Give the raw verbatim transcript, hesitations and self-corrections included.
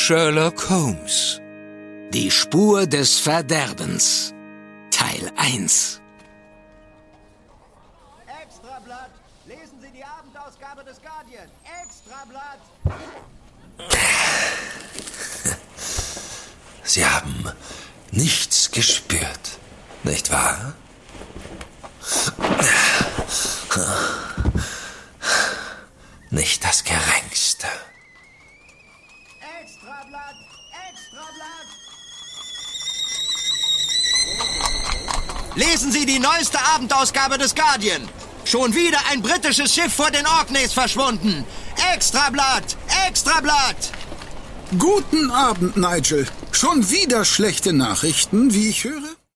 Sherlock Holmes. Die Spur des Verderbens. Teil eins. Extrablatt! Lesen Sie die Abendausgabe des Guardian! Extrablatt! Sie haben nichts gespürt, nicht wahr? Nicht das Geringste. Extrablatt! Extrablatt! Lesen Sie die neueste Abendausgabe des Guardian! Schon wieder ein britisches Schiff vor den Orkneys verschwunden! Extrablatt! Extrablatt! Guten Abend, Nigel. Schon wieder schlechte Nachrichten, wie ich höre?